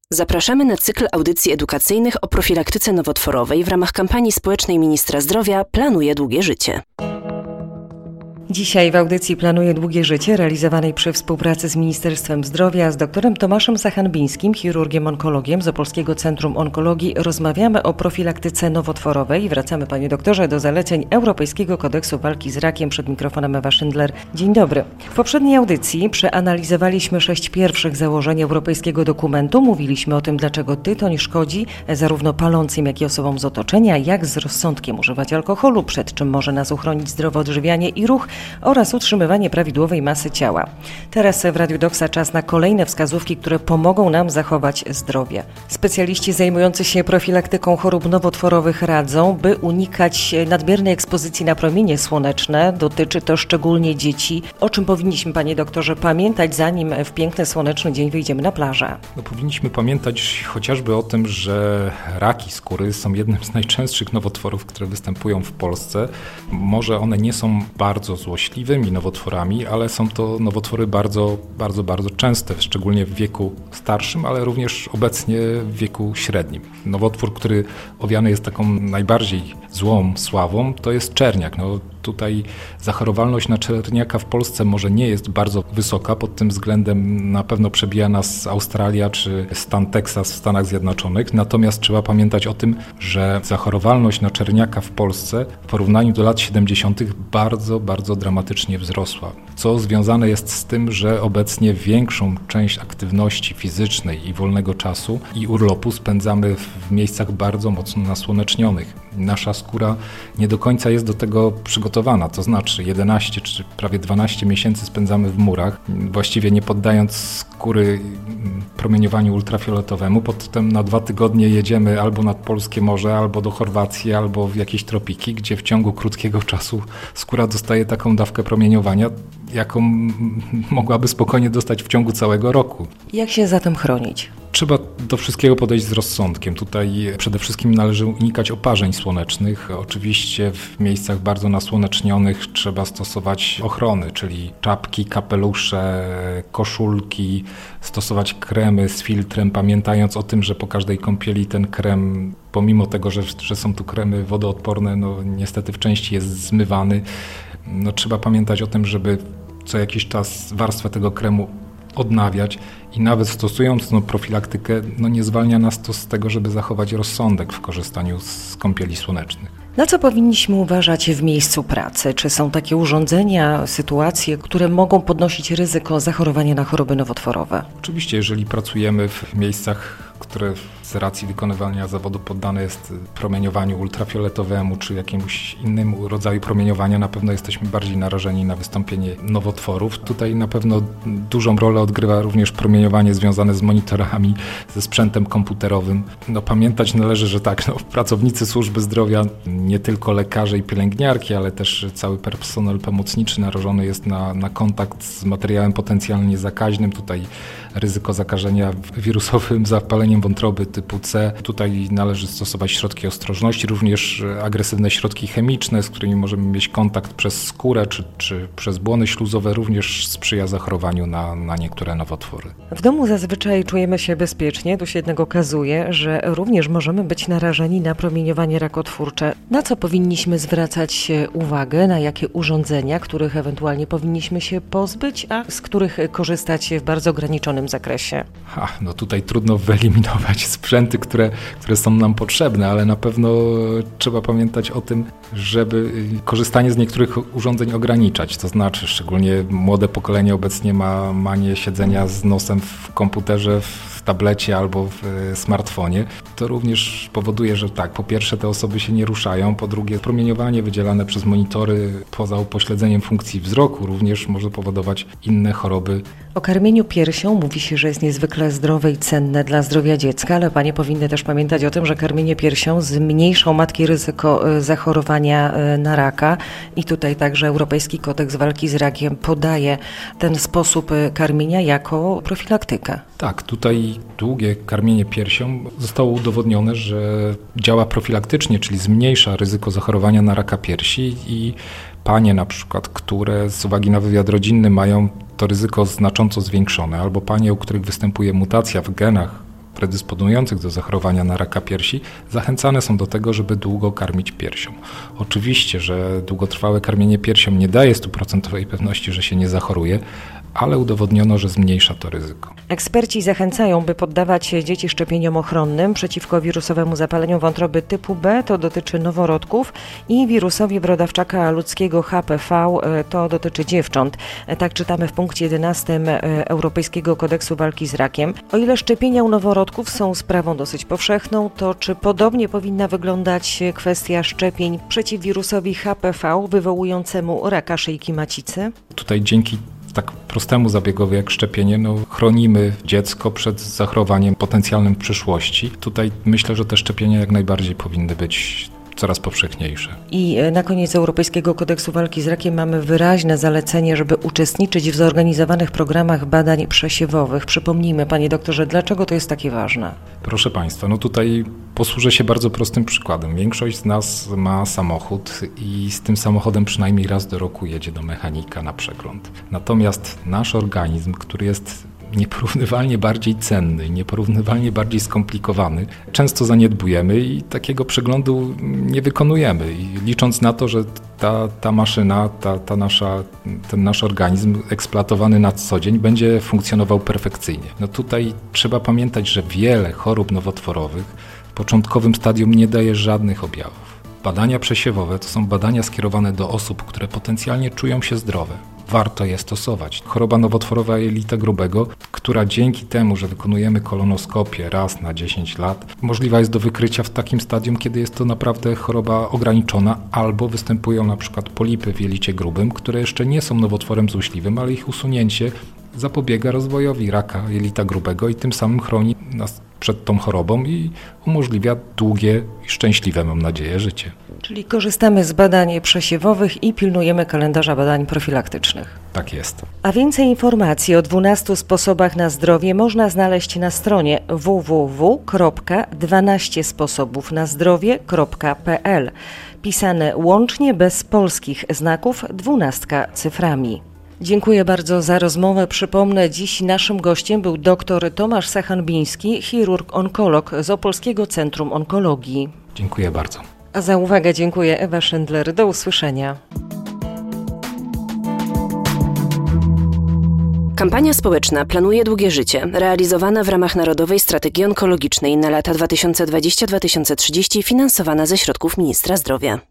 Zapraszamy na cykl audycji edukacyjnych o profilaktyce nowotworowej w ramach kampanii społecznej Ministra Zdrowia Planuję długie życie. Dzisiaj w audycji Planuję długie życie, realizowanej przy współpracy z Ministerstwem Zdrowia, z doktorem Tomaszem Sachanbińskim, chirurgiem onkologiem z Opolskiego Centrum Onkologii, rozmawiamy o profilaktyce nowotworowej. Wracamy, panie doktorze, do zaleceń Europejskiego Kodeksu Walki z Rakiem. Przed mikrofonem Ewa Szyndler. Dzień dobry. W poprzedniej audycji przeanalizowaliśmy 6 pierwszych założeń europejskiego dokumentu. Mówiliśmy o tym, dlaczego tytoń szkodzi zarówno palącym, jak i osobom z otoczenia, jak z rozsądkiem używać alkoholu, przed czym może nas uchronić zdrowe odżywianie i ruch, oraz utrzymywanie prawidłowej masy ciała. Teraz w Radiu Doksa czas na kolejne wskazówki, które pomogą nam zachować zdrowie. Specjaliści zajmujący się profilaktyką chorób nowotworowych radzą, by unikać nadmiernej ekspozycji na promienie słoneczne. Dotyczy to szczególnie dzieci. O czym powinniśmy, panie doktorze, pamiętać, zanim w piękny, słoneczny dzień wyjdziemy na plażę? Powinniśmy pamiętać chociażby o tym, że raki skóry są jednym z najczęstszych nowotworów, które występują w Polsce. Może one nie są bardzo złośliwymi nowotworami, ale są to nowotwory bardzo częste, szczególnie w wieku starszym, ale również obecnie w wieku średnim. Nowotwór, który owiany jest taką najbardziej złą sławą, to jest czerniak. Tutaj zachorowalność na czerniaka w Polsce może nie jest bardzo wysoka, pod tym względem na pewno przebija nas Australia czy stan Teksas w Stanach Zjednoczonych, natomiast trzeba pamiętać o tym, że zachorowalność na czerniaka w Polsce w porównaniu do lat 70. bardzo dramatycznie wzrosła, co związane jest z tym, że obecnie większą część aktywności fizycznej i wolnego czasu i urlopu spędzamy w miejscach bardzo mocno nasłonecznionych. Nasza skóra nie do końca jest do tego przygotowana, to znaczy 11 czy prawie 12 miesięcy spędzamy w murach, właściwie nie poddając skóry promieniowaniu ultrafioletowemu. Potem na 2 tygodnie jedziemy albo nad polskie morze, albo do Chorwacji, albo w jakieś tropiki, gdzie w ciągu krótkiego czasu skóra dostaje taką dawkę promieniowania, jaką mogłaby spokojnie dostać w ciągu całego roku. Jak się zatem chronić? Trzeba do wszystkiego podejść z rozsądkiem. Tutaj przede wszystkim należy unikać oparzeń słonecznych. Oczywiście w miejscach bardzo nasłonecznionych trzeba stosować ochrony, czyli czapki, kapelusze, koszulki, stosować kremy z filtrem, pamiętając o tym, że po każdej kąpieli ten krem, pomimo tego, że są tu kremy wodoodporne, niestety w części jest zmywany. Trzeba pamiętać o tym, żeby co jakiś czas warstwę tego kremu odnawiać i nawet stosując profilaktykę, nie zwalnia nas to z tego, żeby zachować rozsądek w korzystaniu z kąpieli słonecznych. Na co powinniśmy uważać w miejscu pracy? Czy są takie urządzenia, sytuacje, które mogą podnosić ryzyko zachorowania na choroby nowotworowe? Oczywiście, jeżeli pracujemy w miejscach, które z racji wykonywania zawodu poddane jest promieniowaniu ultrafioletowemu czy jakiemuś innemu rodzaju promieniowania, na pewno jesteśmy bardziej narażeni na wystąpienie nowotworów. Tutaj na pewno dużą rolę odgrywa również promieniowanie związane z monitorami, ze sprzętem komputerowym. Pamiętać należy, że pracownicy służby zdrowia, nie tylko lekarze i pielęgniarki, ale też cały personel pomocniczy narażony jest na kontakt z materiałem potencjalnie zakaźnym. Tutaj ryzyko zakażenia wirusowym zapaleniem wątroby typu C. Tutaj należy stosować środki ostrożności, również agresywne środki chemiczne, z którymi możemy mieć kontakt przez skórę czy przez błony śluzowe, również sprzyja zachorowaniu na niektóre nowotwory. W domu zazwyczaj czujemy się bezpiecznie. Tu się jednak okazuje, że również możemy być narażeni na promieniowanie rakotwórcze. Na co powinniśmy zwracać uwagę, na jakie urządzenia, których ewentualnie powinniśmy się pozbyć, a z których korzystać w bardzo ograniczonym zakresie? Tutaj trudno wyeliminować sprzęty, które są nam potrzebne, ale na pewno trzeba pamiętać o tym, żeby korzystanie z niektórych urządzeń ograniczać. To znaczy, szczególnie młode pokolenie obecnie ma manię siedzenia z nosem w komputerze, w tablecie albo w smartfonie. To również powoduje, że po pierwsze te osoby się nie ruszają, po drugie promieniowanie wydzielane przez monitory poza upośledzeniem funkcji wzroku również może powodować inne choroby. O karmieniu piersią mówi się, że jest niezwykle zdrowe i cenne dla zdrowia dziecka, ale panie powinny też pamiętać o tym, że karmienie piersią zmniejsza u matki ryzyko zachorowania na raka i tutaj także Europejski Kodeks Walki z Rakiem podaje ten sposób karmienia jako profilaktykę. Tak, tutaj długie karmienie piersią zostało udowodnione, że działa profilaktycznie, czyli zmniejsza ryzyko zachorowania na raka piersi i panie na przykład, które z uwagi na wywiad rodzinny mają to ryzyko znacząco zwiększone, albo panie, u których występuje mutacja w genach predysponujących do zachorowania na raka piersi zachęcane są do tego, żeby długo karmić piersią. Oczywiście, że długotrwałe karmienie piersią nie daje 100% pewności, że się nie zachoruje, ale udowodniono, że zmniejsza to ryzyko. Eksperci zachęcają, by poddawać dzieci szczepieniom ochronnym przeciwko wirusowemu zapaleniu wątroby typu B, to dotyczy noworodków, i wirusowi brodawczaka ludzkiego HPV, to dotyczy dziewcząt. Tak czytamy w punkcie 11 Europejskiego Kodeksu Walki z Rakiem. O ile szczepienia u noworodków są sprawą dosyć powszechną, to czy podobnie powinna wyglądać kwestia szczepień przeciw wirusowi HPV wywołującemu raka szyjki macicy? Tutaj dzięki tak prostemu zabiegowi jak szczepienie, chronimy dziecko przed zachorowaniem potencjalnym w przyszłości. Tutaj myślę, że te szczepienia jak najbardziej powinny być coraz powszechniejsze. I na koniec Europejskiego Kodeksu Walki z Rakiem mamy wyraźne zalecenie, żeby uczestniczyć w zorganizowanych programach badań przesiewowych. Przypomnijmy, panie doktorze, dlaczego to jest takie ważne? Proszę państwa, tutaj posłużę się bardzo prostym przykładem. Większość z nas ma samochód i z tym samochodem przynajmniej raz do roku jedzie do mechanika na przegląd. Natomiast nasz organizm, który jest nieporównywalnie bardziej cenny, nieporównywalnie bardziej skomplikowany, często zaniedbujemy i takiego przeglądu nie wykonujemy. I licząc na to, że ta maszyna, ten nasz organizm eksploatowany na co dzień będzie funkcjonował perfekcyjnie. Tutaj trzeba pamiętać, że wiele chorób nowotworowych w początkowym stadium nie daje żadnych objawów. Badania przesiewowe to są badania skierowane do osób, które potencjalnie czują się zdrowe. Warto je stosować. Choroba nowotworowa jelita grubego, która dzięki temu, że wykonujemy kolonoskopię raz na 10 lat, możliwa jest do wykrycia w takim stadium, kiedy jest to naprawdę choroba ograniczona, albo występują na przykład polipy w jelicie grubym, które jeszcze nie są nowotworem złośliwym, ale ich usunięcie zapobiega rozwojowi raka jelita grubego i tym samym chroni nas przed tą chorobą i umożliwia długie i szczęśliwe, mam nadzieję, życie. Czyli korzystamy z badań przesiewowych i pilnujemy kalendarza badań profilaktycznych. Tak jest. A więcej informacji o 12 sposobach na zdrowie można znaleźć na stronie www.12sposobównazdrowie.pl. Pisane łącznie bez polskich znaków 12 cyframi. Dziękuję bardzo za rozmowę. Przypomnę, dziś naszym gościem był dr Tomasz Sachanbiński, chirurg-onkolog z Opolskiego Centrum Onkologii. Dziękuję bardzo. A za uwagę dziękuję, Ewa Schindler. Do usłyszenia. Kampania społeczna Planuje długie życie, realizowana w ramach Narodowej Strategii Onkologicznej na lata 2020-2030, finansowana ze środków Ministra Zdrowia.